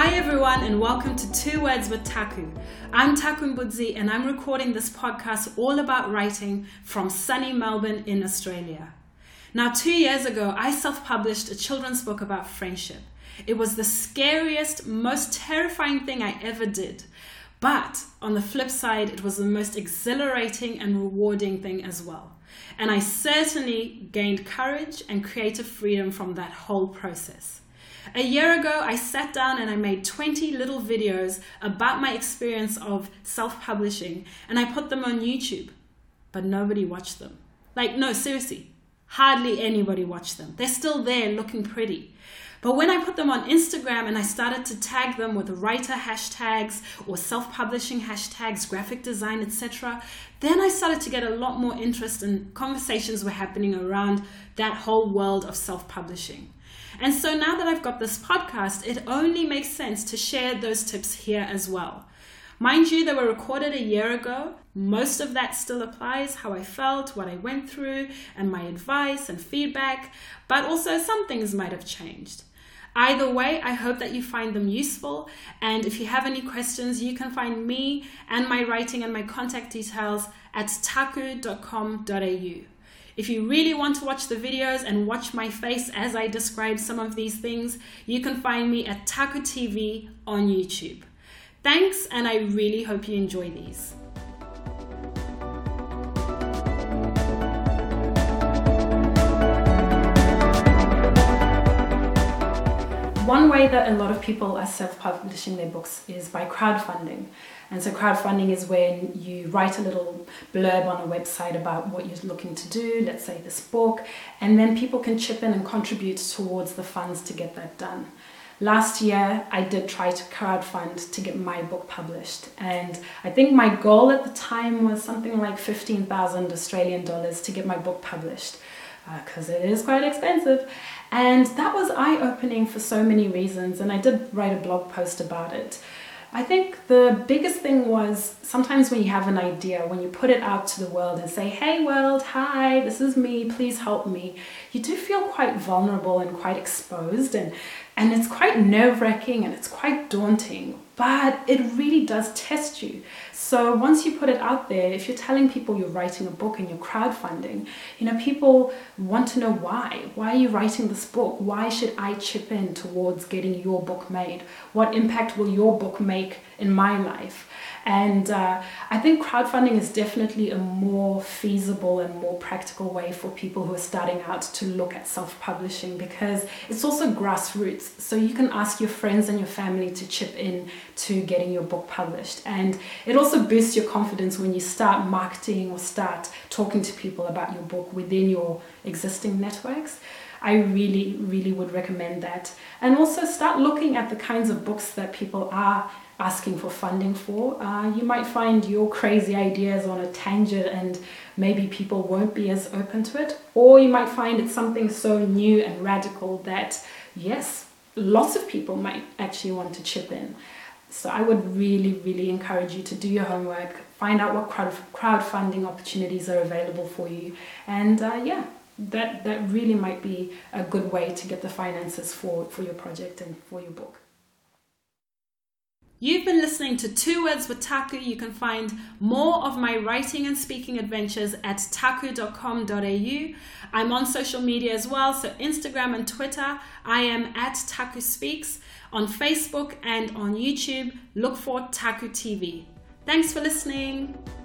Hi everyone and welcome to Two Words with Taku. I'm Taku Mbudzi and I'm recording this podcast all about writing from sunny Melbourne in Australia. Now 2 years ago, I self-published a children's book about friendship. It was the scariest, most terrifying thing I ever did. But on the flip side, it was the most exhilarating and rewarding thing as well. And I certainly gained courage and creative freedom from that whole process. A year ago, I sat down and I made 20 little videos about my experience of self-publishing, and I put them on YouTube, but nobody watched them. No, seriously, hardly anybody watched them. They're still there looking pretty. But when I put them on Instagram and I started to tag them with writer hashtags or self-publishing hashtags, graphic design, etc., then I started to get a lot more interest and conversations were happening around that whole world of self-publishing. And so now that I've got this podcast, it only makes sense to share those tips here as well. Mind you, they were recorded a year ago. Most of that still applies, how I felt, what I went through, and my advice and feedback, but also some things might have changed. Either way, I hope that you find them useful, and if you have any questions, you can find me and my writing and my contact details at taku.com.au. If you really want to watch the videos and watch my face as I describe some of these things, you can find me at Taku TV on YouTube. Thanks, and I really hope you enjoy these. One way that a lot of people are self-publishing their books is by crowdfunding. And so crowdfunding is when you write a little blurb on a website about what you're looking to do, let's say this book, and then people can chip in and contribute towards the funds to get that done. Last year, I did try to crowdfund to get my book published. And I think my goal at the time was something like 15,000 Australian dollars to get my book published, because it is quite expensive. And that was eye-opening for so many reasons, and I did write a blog post about it. I think the biggest thing was sometimes when you have an idea, when you put it out to the world and say, hey world, hi, this is me, please help me, you do feel quite vulnerable and quite exposed, and it's quite nerve-wracking and it's quite daunting, but it really does test you. So once you put it out there, if you're telling people you're writing a book and you're crowdfunding, people want to know why. Why are you writing this book? Why should I chip in towards getting your book made? What impact will your book make in my life? And I think crowdfunding is definitely a more feasible and more practical way for people who are starting out to look at self-publishing, because it's also grassroots. So you can ask your friends and your family to chip in to getting your book published. And it also boosts your confidence when you start marketing or start talking to people about your book within your existing networks. I really, really would recommend that. And also start looking at the kinds of books that people are asking for funding for. You might find your crazy ideas on a tangent and maybe people won't be as open to it. Or you might find it's something so new and radical that, yes, lots of people might actually want to chip in. So I would really, really encourage you to do your homework, find out what crowdfunding opportunities are available for you. And that really might be a good way to get the finances for your project and for your book. You've been listening to Two Words with Taku. You can find more of my writing and speaking adventures at taku.com.au. I'm on social media as well, so Instagram and Twitter, I am at Taku Speaks. On Facebook and on YouTube, look for Taku TV. Thanks for listening.